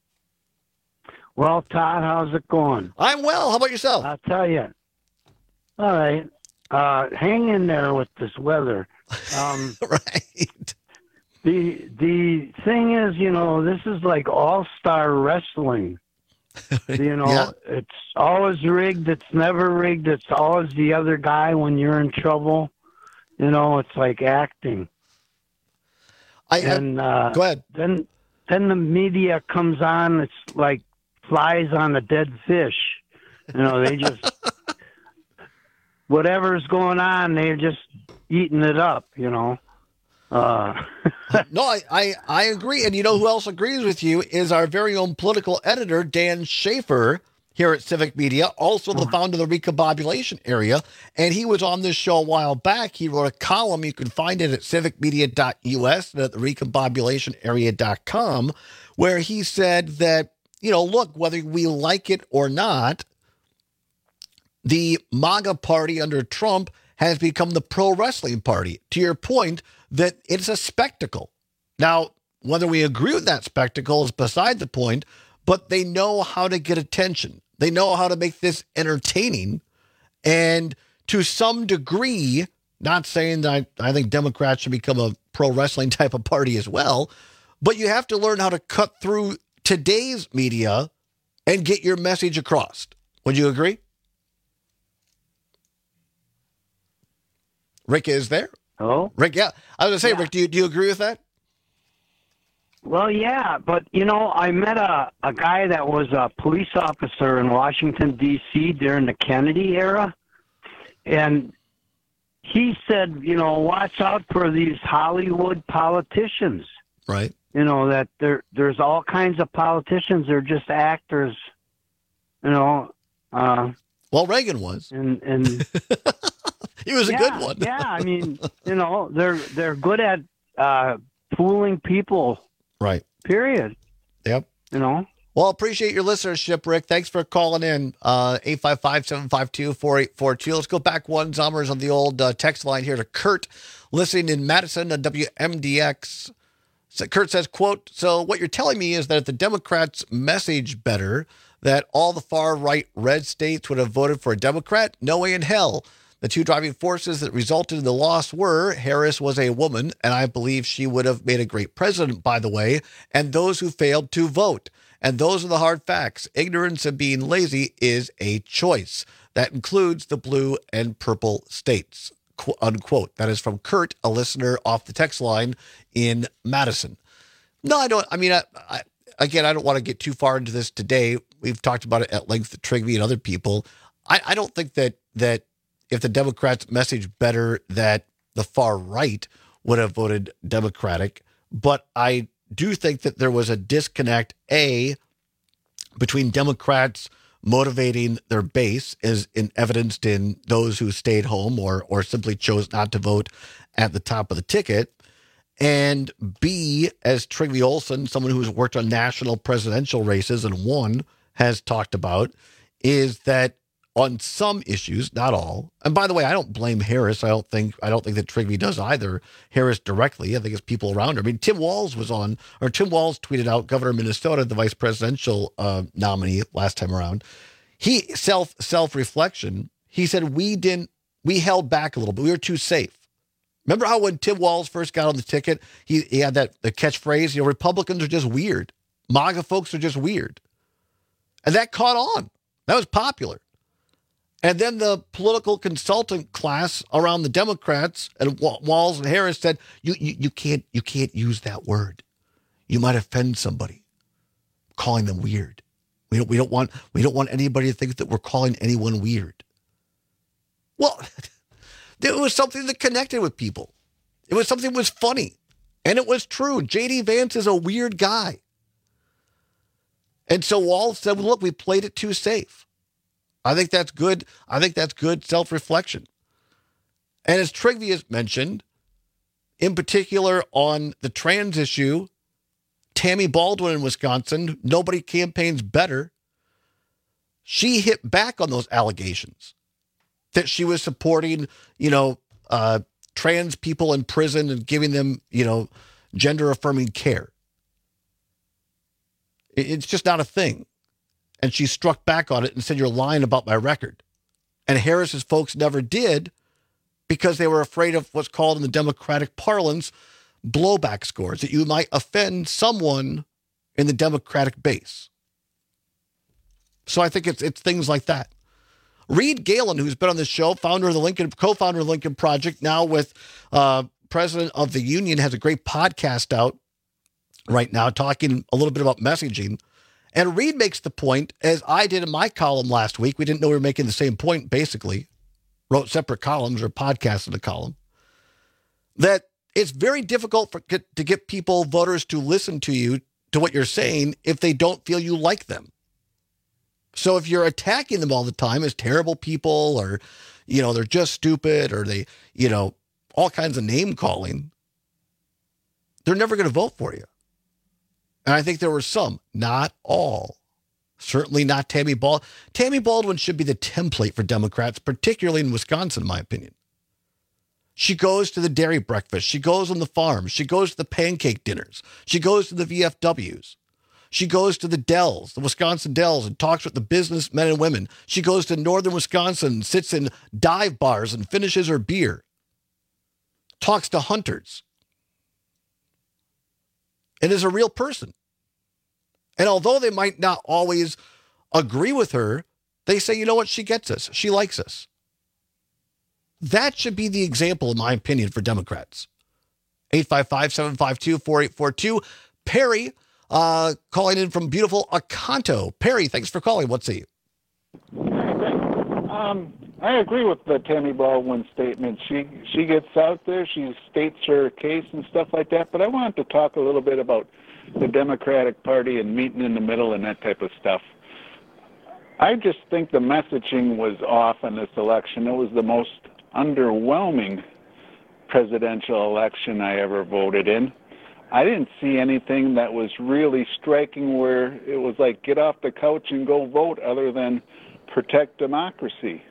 Well, Todd, how's it going? I'm well. How about yourself? I'll tell you. All right. Hang in there with this weather. Right. The thing is, this is like all-star wrestling. It's always rigged. It's never rigged. It's always the other guy when you're in trouble. It's like acting. Go ahead. Then the media comes on. It's like flies on a dead fish. They just whatever's going on, they're just eating it up. No, I agree. And you know who else agrees with you is our very own political editor, Dan Schaefer, here at Civic Media, also the founder of the Recombobulation Area. And he was on this show a while back. He wrote a column. You can find it at civicmedia.us and at the recombobulationarea.com, where he said that, look, whether we like it or not, the MAGA party under Trump has become the pro wrestling party. To your point, that it's a spectacle. Now, whether we agree with that spectacle is beside the point, but they know how to get attention. They know how to make this entertaining. And to some degree, not saying that I think Democrats should become a pro wrestling type of party as well, but you have to learn how to cut through today's media and get your message across. Would you agree? Rick is there. Oh, Rick, yeah. I was going to say, Rick, do you agree with that? Well, yeah, but, I met a guy that was a police officer in Washington, D.C. during the Kennedy era, and he said, watch out for these Hollywood politicians. Right. That there's all kinds of politicians. They're just actors, well, Reagan was. And he was a good one. Yeah, I mean, they're good at fooling people. Right. Period. Yep. Well, appreciate your listenership, Rick. Thanks for calling in. 855-752-4842. Let's go back one, Zommers, on the old text line here to Kurt, listening in Madison on WMDX. So Kurt says, quote, so what you're telling me is that if the Democrats message better, that all the far-right red states would have voted for a Democrat? No way in hell. The two driving forces that resulted in the loss were Harris was a woman, and I believe she would have made a great president, by the way, and those who failed to vote. And those are the hard facts. Ignorance and being lazy is a choice. That includes the blue and purple states, unquote. That is from Kurt, a listener off the text line in Madison. No, I don't. I mean, I don't want to get too far into this today. We've talked about it at length with Trigby and other people. I don't think that if the Democrats message better, that the far right would have voted Democratic. But I do think that there was a disconnect, between Democrats motivating their base, as evidenced in those who stayed home or simply chose not to vote at the top of the ticket, and B, as Trygve Olsen, someone who's worked on national presidential races and won, has talked about, is that on some issues, not all. And by the way, I don't blame Harris. I don't think that Trygve does either. Harris directly. I think it's people around her. I mean, Tim Walz tweeted out, governor of Minnesota, the vice presidential nominee last time around. He self-reflection. He said we held back a little bit. We were too safe. Remember how when Tim Walz first got on the ticket, he had the catchphrase, Republicans are just weird. MAGA folks are just weird. And that caught on. That was popular. And then the political consultant class around the Democrats and Walz and Harris said, you can't use that word. You might offend somebody, calling them weird. We don't want anybody to think that we're calling anyone weird. Well, it was something that connected with people. It was something that was funny. And it was true. J.D. Vance is a weird guy. And so Walz said, look, we played it too safe. I think that's good. I think that's good self-reflection. And as Trygve has mentioned, in particular on the trans issue, Tammy Baldwin in Wisconsin, nobody campaigns better. She hit back on those allegations that she was supporting, trans people in prison and giving them, gender-affirming care. It's just not a thing. And she struck back on it and said, you're lying about my record. And Harris's folks never did because they were afraid of what's called in the Democratic parlance blowback scores, that you might offend someone in the Democratic base. So I think it's things like that. Reed Galen, who's been on this show, co-founder of the Lincoln Project, now with president of the union, has a great podcast out right now talking a little bit about messaging. And Reed makes the point, as I did in my column last week, we didn't know we were making the same point, basically, wrote separate columns or podcasts in the column, that it's very difficult to get people, voters, to listen to you, to what you're saying, if they don't feel you like them. So if you're attacking them all the time as terrible people, or, they're just stupid, or they, all kinds of name calling, they're never going to vote for you. And I think there were some, not all. Certainly not Tammy Baldwin. Tammy Baldwin should be the template for Democrats, particularly in Wisconsin, in my opinion. She goes to the dairy breakfast. She goes on the farms. She goes to the pancake dinners. She goes to the VFWs. She goes to the Dells, the Wisconsin Dells, and talks with the businessmen and women. She goes to northern Wisconsin, sits in dive bars and finishes her beer. Talks to hunters. And is a real person. And although they might not always agree with her, they say, you know what, she gets us. She likes us. That should be the example, in my opinion, for Democrats. 855-752-4842. Perry, calling in from beautiful Oconto. Perry, thanks for calling. What say you? I agree with the Tammy Baldwin statement. She gets out there, she states her case and stuff like that, but I wanted to talk a little bit about the Democratic Party and meeting in the middle and that type of stuff. I just think the messaging was off in this election. It was the most underwhelming presidential election I ever voted in. I didn't see anything that was really striking where it was like, get off the couch and go vote, other than protect democracy.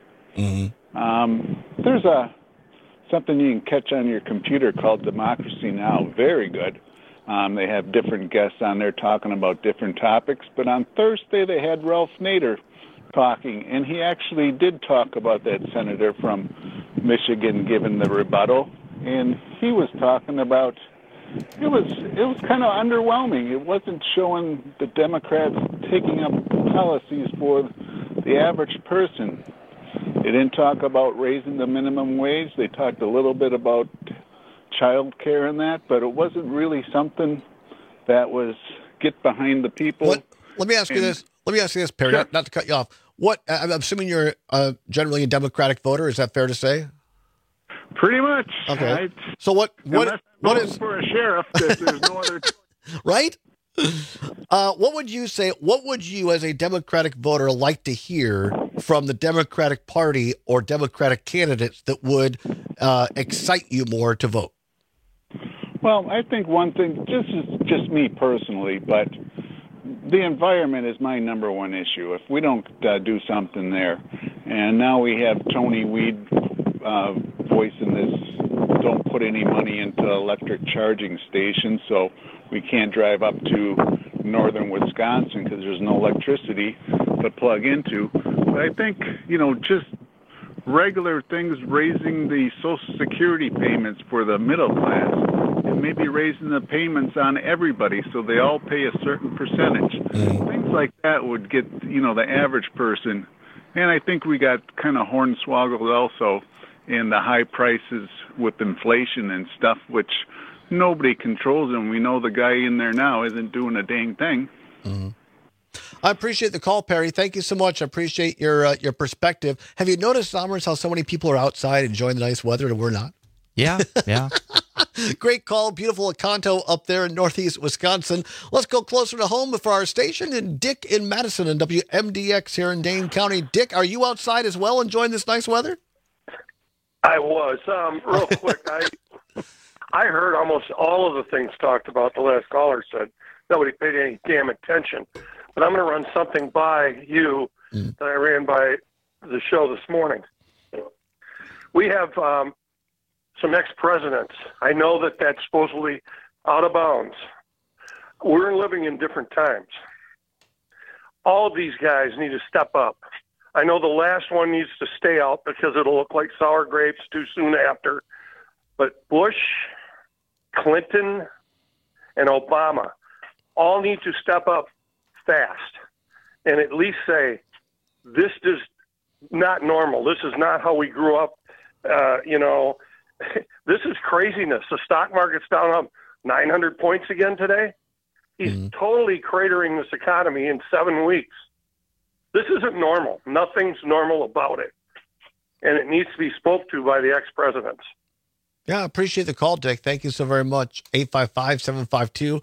Mm-hmm. There's something you can catch on your computer called Democracy Now! Very good. They have different guests on there talking about different topics. But on Thursday, they had Ralph Nader talking, and he actually did talk about that senator from Michigan giving the rebuttal. And he was talking about, it was kind of underwhelming. It wasn't showing the Democrats taking up policies for the average person. They didn't talk about raising the minimum wage. They talked a little bit about child care and that, but it wasn't really something that was get behind the people. Let me ask you this, Perry, sure. not to cut you off. I'm assuming you're generally a Democratic voter. Is that fair to say? Pretty much. Okay. So what is for a sheriff? There's no other right? What would you say? What would you, as a Democratic voter, like to hear from the Democratic Party or Democratic candidates that would excite you more to vote? Well, I think one thing, just me personally, but the environment is my number one issue. If we don't do something there, and now we have Tony Weed voicing this, don't put any money into electric charging stations, so we can't drive up to northern Wisconsin because there's no electricity to plug into. But I think, just regular things, raising the Social Security payments for the middle class, and maybe raising the payments on everybody so they all pay a certain percentage. Things like that would get, the average person And I think we got kind of hornswoggled also in the high prices with inflation and stuff, which nobody controls, and we know the guy in there now isn't doing a dang thing. Mm-hmm. I appreciate the call, Perry. Thank you so much. I appreciate your perspective. Have you noticed, Somers, how so many people are outside enjoying the nice weather and we're not? Yeah. Great call. Beautiful Encanto up there in northeast Wisconsin. Let's go closer to home for our station. And Dick in Madison and WMDX here in Dane County. Dick, are you outside as well enjoying this nice weather? I was. Real quick, I heard almost all of the things talked about. The last caller said nobody paid any damn attention. But I'm going to run something by you that I ran by the show this morning. We have some ex-presidents. I know that that's supposedly out of bounds. We're living in different times. All of these guys need to step up. I know the last one needs to stay out because it'll look like sour grapes too soon after. But Bush, Clinton, and Obama all need to step up fast and at least say, this is not normal. This is not how we grew up. This is craziness. The stock market's down 900 points again today. He's totally cratering this economy in 7 weeks. This isn't normal. Nothing's normal about it. And it needs to be spoke to by the ex-presidents. Yeah, I appreciate the call, Dick. Thank you so very much. 855-752-4842,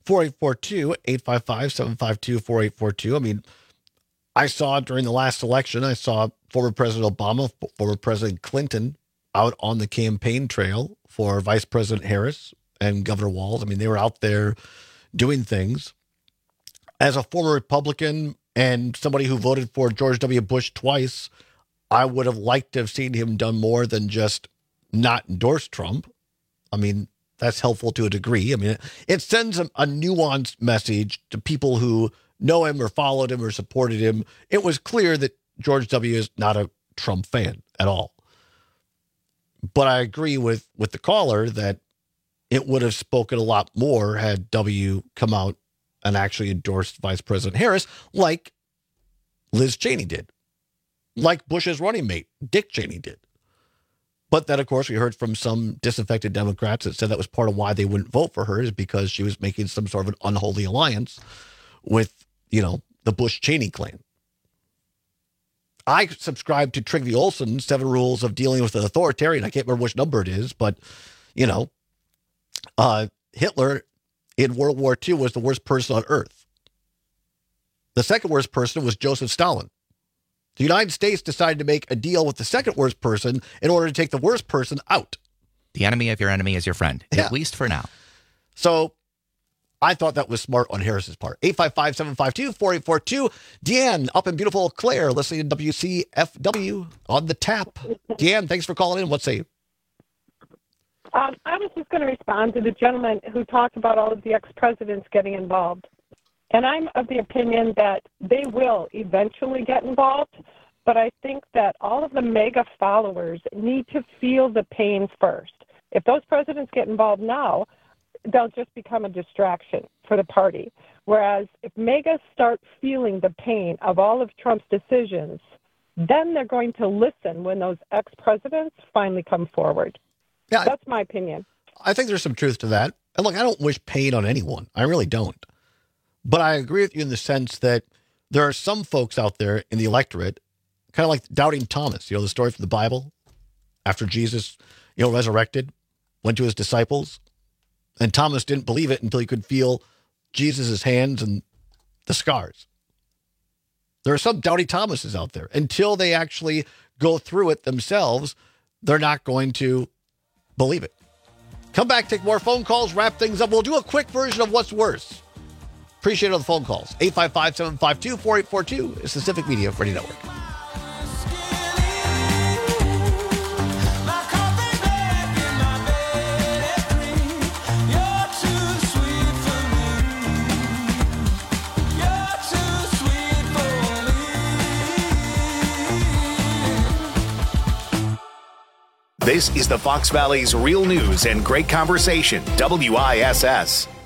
855-752-4842. I mean, I saw during the last election, I saw former President Obama, former President Clinton out on the campaign trail for Vice President Harris and Governor Walz. I mean, they were out there doing things. As a former Republican and somebody who voted for George W. Bush twice, I would have liked to have seen him done more than just not endorse Trump. I mean, that's helpful to a degree. I mean, it sends a nuanced message to people who know him or followed him or supported him. It was clear that George W. is not a Trump fan at all. But I agree with the caller that it would have spoken a lot more had W come out and actually endorsed Vice President Harris like Liz Cheney did, like Bush's running mate, Dick Cheney did. But then, of course, we heard from some disaffected Democrats that said that was part of why they wouldn't vote for her, is because she was making some sort of an unholy alliance with, the Bush-Cheney clan. I subscribe to Trygve Olsen's 7 Rules of Dealing with an Authoritarian. I can't remember which number it is, but, Hitler in World War II was the worst person on earth. The second worst person was Joseph Stalin. The United States decided to make a deal with the second worst person in order to take the worst person out. The enemy of your enemy is your friend, at least for now. So I thought that was smart on Harris's part. 855-752-4842. Deanne up in beautiful Clare, listening to WCFW on the tap. Deanne, thanks for calling in. What say you? I was just going to respond to the gentleman who talked about all of the ex-presidents getting involved. And I'm of the opinion that they will eventually get involved, but I think that all of the mega followers need to feel the pain first. If those presidents get involved now, they'll just become a distraction for the party. Whereas if megas start feeling the pain of all of Trump's decisions, then they're going to listen when those ex-presidents finally come forward. Yeah, that's my opinion. I think there's some truth to that. And look, I don't wish pain on anyone. I really don't. But I agree with you in the sense that there are some folks out there in the electorate, kind of like doubting Thomas, the story from the Bible, after Jesus, resurrected, went to his disciples, and Thomas didn't believe it until he could feel Jesus' hands and the scars. There are some doubting Thomases out there. Until they actually go through it themselves, they're not going to believe it. Come back, take more phone calls, wrap things up. We'll do a quick version of What's Worse. Appreciate all the phone calls. 855-752-4842. It's the Civic Media Radio Network. This is the Fox Valley's real news and great conversation, WISS.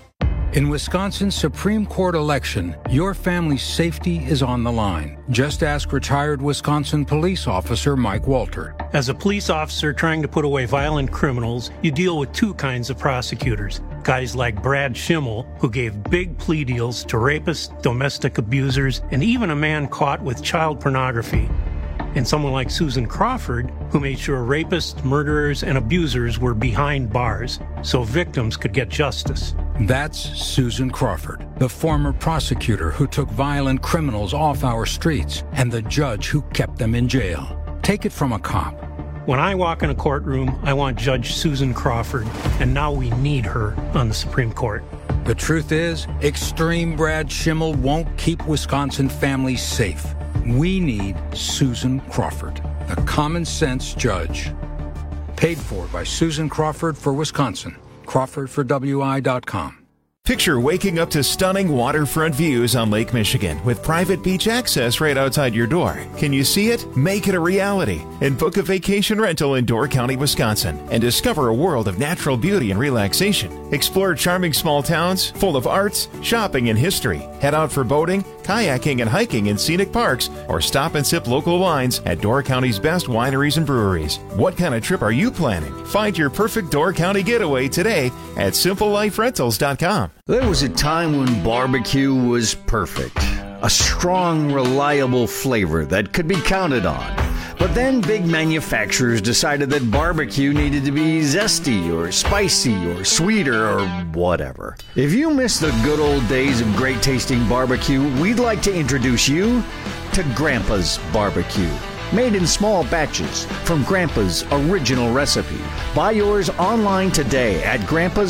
In Wisconsin's Supreme Court election, your family's safety is on the line. Just ask retired Wisconsin police officer Mike Walter. As a police officer trying to put away violent criminals, you deal with two kinds of prosecutors. Guys like Brad Schimmel, who gave big plea deals to rapists, domestic abusers, and even a man caught with child pornography. And someone like Susan Crawford, who made sure rapists, murderers, and abusers were behind bars so victims could get justice. That's Susan Crawford, the former prosecutor who took violent criminals off our streets and the judge who kept them in jail. Take it from a cop. When I walk in a courtroom, I want Judge Susan Crawford, and now we need her on the Supreme Court. The truth is, extreme Brad Schimmel won't keep Wisconsin families safe. We need Susan Crawford, the common sense judge. Paid for by Susan Crawford for Wisconsin. Crawford for WI.com. Picture waking up to stunning waterfront views on Lake Michigan with private beach access right outside your door. Can you see it? Make it a reality and book a vacation rental in Door County, Wisconsin, and discover a world of natural beauty and relaxation. Explore charming small towns full of arts, shopping, and history. Head out for boating, kayaking, and hiking in scenic parks, or stop and sip local wines at Door County's best wineries and breweries. What kind of trip are you planning? Find your perfect Door County getaway today at simpleliferentals.com. There was a time when barbecue was perfect. A strong, reliable flavor that could be counted on. But then big manufacturers decided that barbecue needed to be zesty or spicy or sweeter or whatever. If you miss the good old days of great tasting barbecue, we'd like to introduce you to Grandpa's Barbecue. Made in small batches from Grandpa's original recipe. Buy yours online today at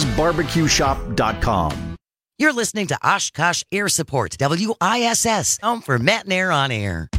grandpasbarbecueshop.com. You're listening to Oshkosh Air Support, WISS, home for Matt and Air on Air.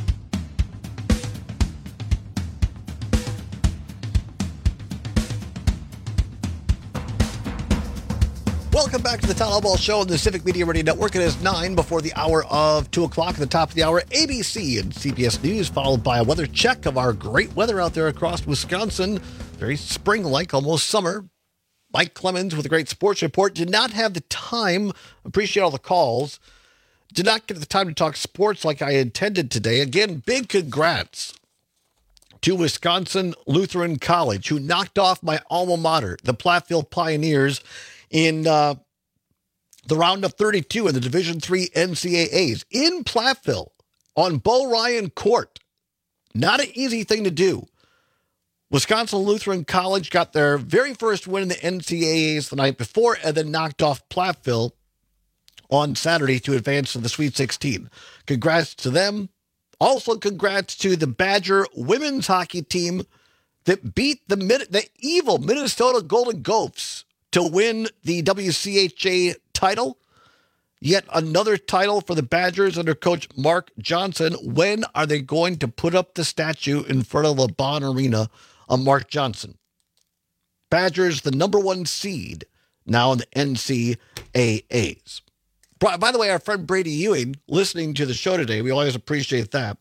Welcome back to the Town Hall Ball Show on the Civic Media Radio Network. It is 9 before the hour of 2 o'clock. At the top of the hour, ABC and CBS News, followed by a weather check of our great weather out there across Wisconsin. Very spring-like, almost summer. Mike Clemens with a great sports report. Did not have the time, appreciate all the calls, did not get the time to talk sports like I intended today. Again, big congrats to Wisconsin Lutheran College, who knocked off my alma mater, the Platteville Pioneers, in the round of 32 in the Division III NCAAs in Platteville on Bo Ryan Court. Not an easy thing to do. Wisconsin Lutheran College got their very first win in the NCAAs the night before and then knocked off Platteville on Saturday to advance to the Sweet 16. Congrats to them. Also, congrats to the Badger women's hockey team that beat the evil Minnesota Golden Gophers to win the WCHA title. Yet another title for the Badgers under Coach Mark Johnson. When are they going to put up the statue in front of LeBron Arena of Mark Johnson? Badgers, the number one seed now in the NCAAs. By the way, our friend Brady Ewing, listening to the show today, we always appreciate that.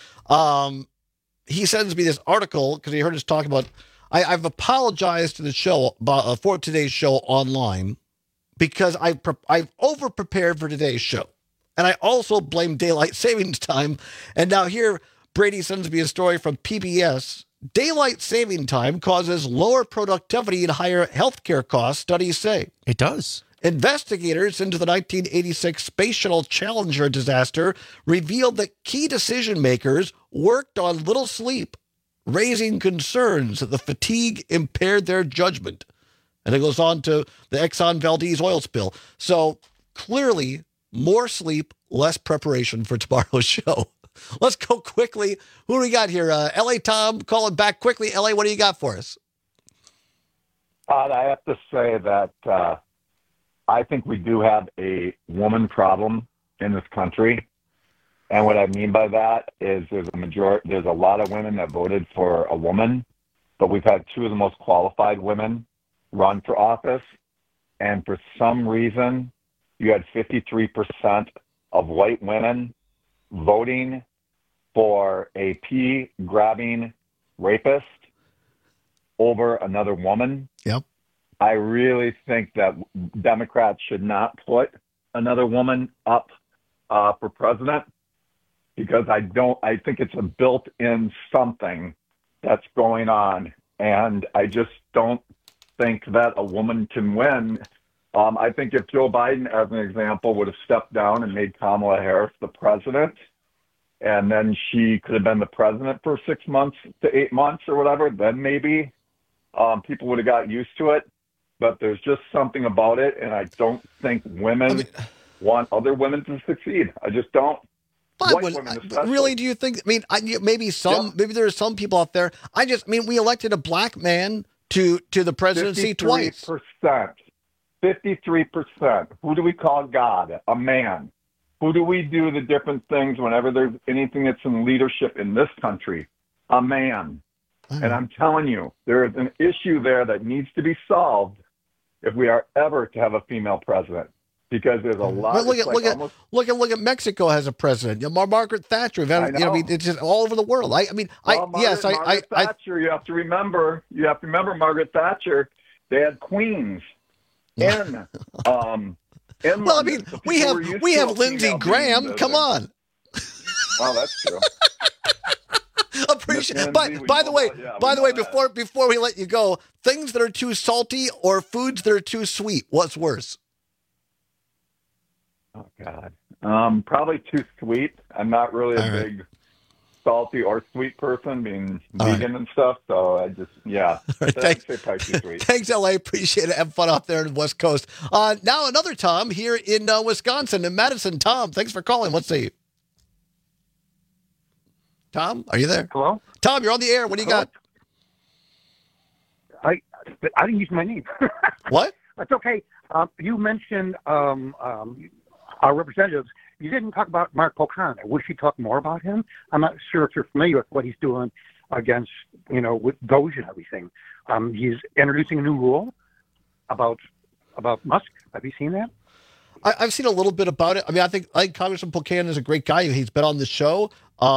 He sends me this article because he heard us talk about, I've apologized to the show for today's show online because I've over-prepared for today's show. And I also blame daylight savings time. And now here, Brady sends me a story from PBS. Daylight saving time causes lower productivity and higher healthcare costs, studies say. It does. Investigators into the 1986 Space Shuttle Challenger disaster revealed that key decision makers worked on little sleep, raising concerns that the fatigue impaired their judgment. And it goes on to the Exxon Valdez oil spill. So clearly, more sleep, less preparation for tomorrow's show. Let's go quickly. Who do we got here? L.A. Tom, calling back quickly. L.A., what do you got for us? I have to say that I think we do have a woman problem in this country. And what I mean by that is there's a lot of women that voted for a woman, but we've had two of the most qualified women run for office. And for some reason, you had 53% of white women voting for a pea-grabbing rapist over another woman. Yep. I really think that Democrats should not put another woman up for president, because I think it's a built-in something that's going on, and I just don't think that a woman can win. I think if Joe Biden, as an example, would have stepped down and made Kamala Harris the president, and then she could have been the president for 6 months to 8 months or whatever, then maybe people would have got used to it. But there's just something about it, and I don't think women want other women to succeed. I just don't. Really, do you think? I mean, maybe there are some people out there. We elected a black man to the presidency twice. 53%. Who do we call God? A man. Who do we do the different things whenever there's anything that's in leadership in this country? A man. And I'm telling you, there is an issue there that needs to be solved if we are ever to have a female president. Because there's a lot. Look at Mexico has a president. Margaret Thatcher. It's just all over the world. Margaret Thatcher. You have to remember Margaret Thatcher. They had queens in. We have Lindsey Graham. Come on. Well, that's true. Appreciate. By the way, before we let you go, things that are too salty or foods that are too sweet. What's worse? Oh God, probably too sweet. I'm not really a big salty or sweet person, being vegan and stuff. So I just Thanks. Probably too sweet. Thanks, LA. Appreciate it. Have fun out there in the West Coast. Now another Tom here in Wisconsin, in Madison. Tom, thanks for calling. Let's see. Tom, are you there? Hello? Tom, you're on the air. What do you got? I didn't use my name. What? That's okay. You mentioned our representatives. You didn't talk about Mark Pocan. I wish you talked more about him. I'm not sure if you're familiar with what he's doing against, with Doge and everything. He's introducing a new rule about Musk. Have you seen that? I've seen a little bit about it. I mean, I think Congressman Pocan is a great guy. He's been on the show.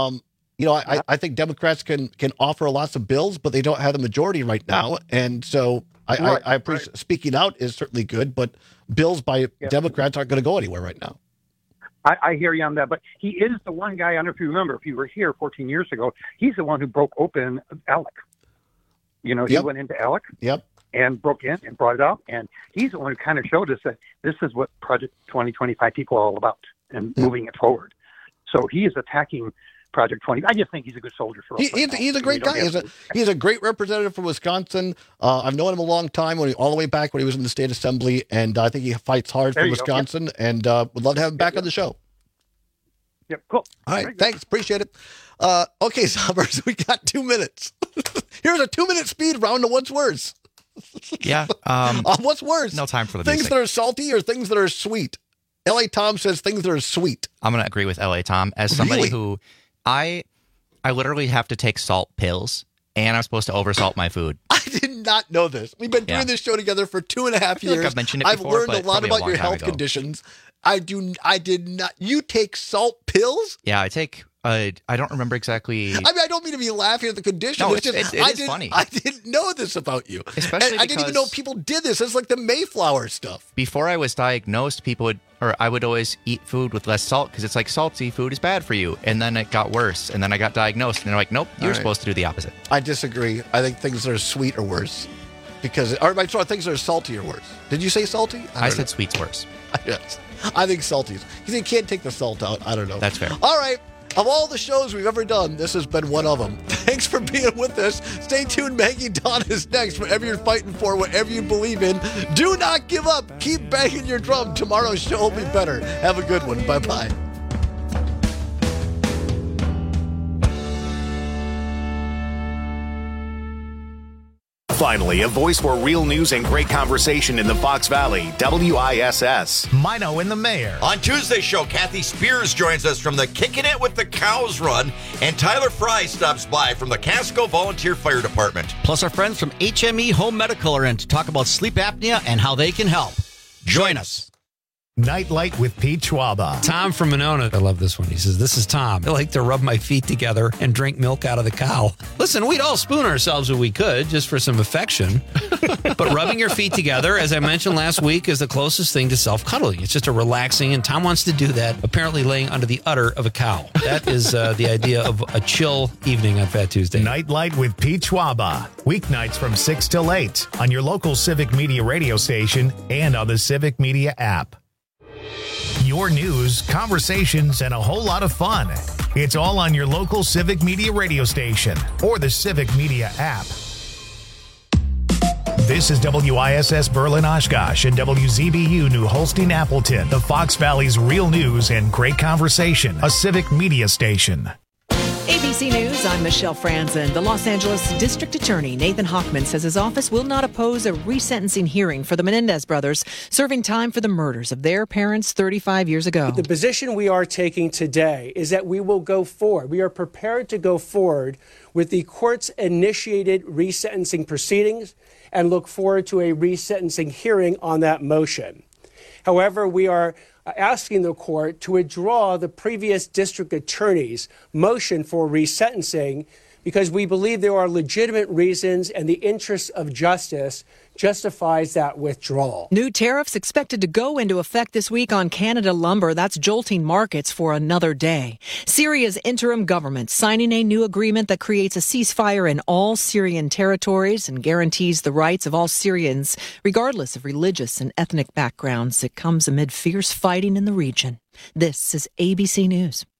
I think Democrats can offer lots of bills, but they don't have the majority right now. And so I appreciate speaking out is certainly good, but bills by Democrats aren't going to go anywhere right now. I hear you on that, but he is the one guy, I don't know if you remember, if you were here 14 years ago, he's the one who broke open ALEC. He went into ALEC and broke in and brought it up, and he's the one who kind of showed us that this is what Project 2025 people are all about and moving it forward. So he is attacking Project 20. I just think he's a good soldier for us. He's a great guy. He's a great representative from Wisconsin. I've known him a long time, all the way back when he was in the state assembly, and I think he fights hard for Wisconsin, and would love to have him back on the show. Yep, cool. All right, thanks. Appreciate it. Okay, Summers, we got 2 minutes. Here's a 2-minute speed round of what's worse. Yeah. What's worse? No time for the things music. That are salty or things that are sweet. L.A. Tom says things that are sweet. I'm going to agree with L.A. Tom. As somebody who I literally have to take salt pills, and I'm supposed to oversalt my food. I did not know this. We've been doing this show together for 2.5 years. Like I've mentioned it I've before, learned a lot about your health conditions. I did not. You take salt pills? Yeah, I take. I don't remember exactly. I mean, I don't mean to be laughing at the condition. No, it is funny. I didn't know this about you. Especially I didn't even know people did this. It's like the Mayflower stuff. Before I was diagnosed, I would always eat food with less salt because it's like salty food is bad for you. And then it got worse. And then I got diagnosed, and they're like, nope, you're supposed to do the opposite. I disagree. I think things that are sweet are worse. Things that are salty are worse. Did you say salty? I said sweet's worse. Yes. I think salty's. Because you can't take the salt out. I don't know. That's fair. All right. Of all the shows we've ever done, this has been one of them. Thanks for being with us. Stay tuned. Maggie Dawn is next. Whatever you're fighting for, whatever you believe in, do not give up. Keep banging your drum. Tomorrow's show will be better. Have a good one. Bye-bye. Finally, a voice for real news and great conversation in the Fox Valley. WISS. Mino and the Mayor. On Tuesday's show, Kathy Spears joins us from the Kicking It with the Cows run, and Tyler Fry stops by from the Casco Volunteer Fire Department. Plus, our friends from HME Home Medical are in to talk about sleep apnea and how they can help. Join us. Nightlight with Pete Schwaba. Tom from Monona. I love this one. He says, this is Tom. I like to rub my feet together and drink milk out of the cow. Listen, we'd all spoon ourselves if we could, just for some affection. But rubbing your feet together, as I mentioned last week, is the closest thing to self-cuddling. It's just a relaxing, and Tom wants to do that, apparently laying under the udder of a cow. That is the idea of a chill evening on Fat Tuesday. Nightlight with Pete Schwaba. Weeknights from 6 till 8 on your local Civic Media radio station and on the Civic Media app. Your news, conversations, and a whole lot of fun. It's all on your local Civic Media radio station or the Civic Media app. This is WISS Berlin Oshkosh and WZBU New Holstein Appleton, the Fox Valley's real news and great conversation, a Civic Media station. ABC News, I'm Michelle Franzen. The Los Angeles District Attorney Nathan Hochman says his office will not oppose a resentencing hearing for the Menendez brothers serving time for the murders of their parents 35 years ago. The position we are taking today is that we will go forward. We are prepared to go forward with the court's initiated resentencing proceedings and look forward to a resentencing hearing on that motion. However, we are asking the court to withdraw the previous district attorney's motion for resentencing because we believe there are legitimate reasons and the interest of justice justifies that withdrawal. New tariffs expected to go into effect this week on Canada lumber. That's jolting markets for another day. Syria's interim government signing a new agreement that creates a ceasefire in all Syrian territories and guarantees the rights of all Syrians, regardless of religious and ethnic backgrounds. It comes amid fierce fighting in the region. This is ABC News.